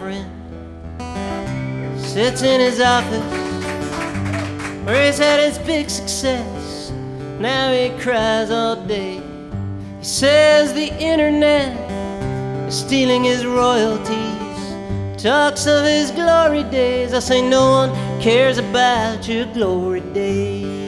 friend sits in his office where he's had his big success. Now he cries all day. He says the internet is stealing his royalties, talks of his glory days. I say no one cares about your glory days.